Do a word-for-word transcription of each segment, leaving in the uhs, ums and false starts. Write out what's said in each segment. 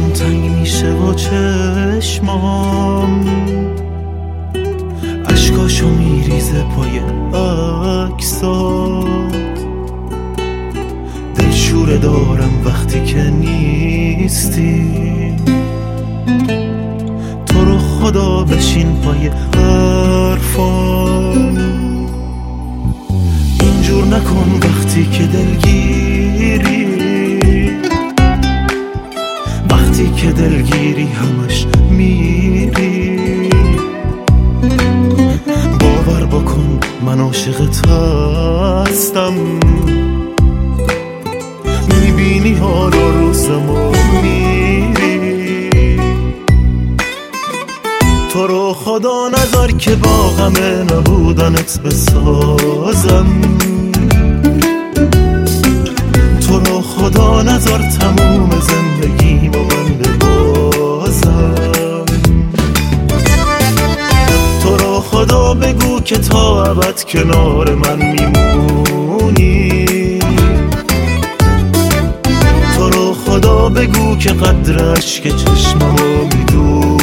چون تنگ میشه و چشمام اشکاشو میریزه پای عکسات، دلشوره دارم وقتی که نیستی. تو رو خدا بشین پای حرفام، اینجور نکن وقتی که دلگیری، وقتی که دلگیری همش میری. باور بکن من عاشقت هستم، میبینی حالا روزمو میری. تو رو خدا نذار که با غم نبودنت بسازم، تو رو خدا نذار تموم زندگیم و من ببازم. تو رو خدا بگو که تا ابد کنار من میمونی، تو رو خدا بگو که قدر عشق چشممو میدونی.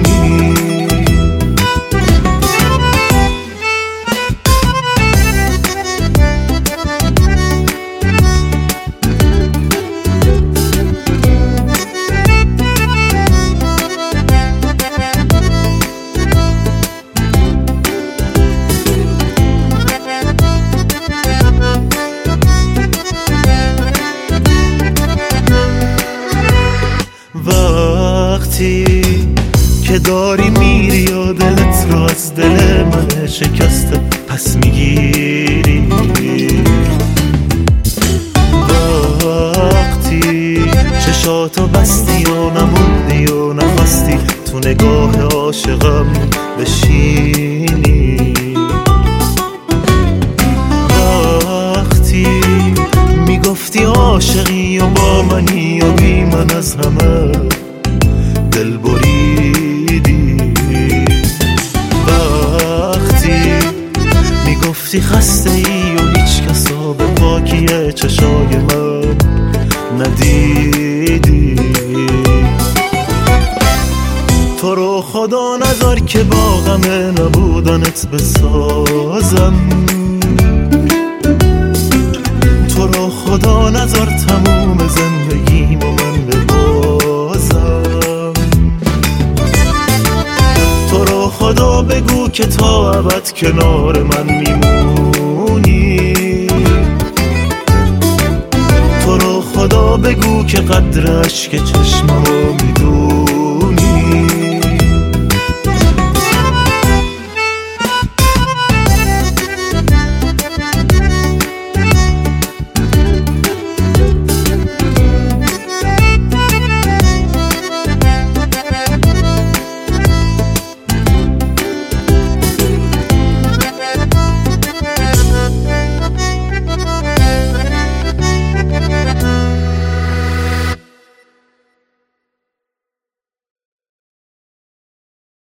وقتی که داری میری یا دلت رو از دل من شکسته پس میگیری، وقتی چشاتو بستی و نموندی و نخواستی تو نگاه عاشقم بشینی، وقتی میگفتی عاشقی و با منی و بی من از همه دل بریدی، وقتی میگفتی خسته ای و هیچ کسا به پاکی چشای من ندیدی. تو رو خدا نذار که با غم نبودنت بسازم، تو رو خدا نذار تموم زندگیم و من ببازم. تو رو خدا بگو که تا ابد کنار من میمونی، تو رو خدا بگو که قدر عشق چشممو میدونی.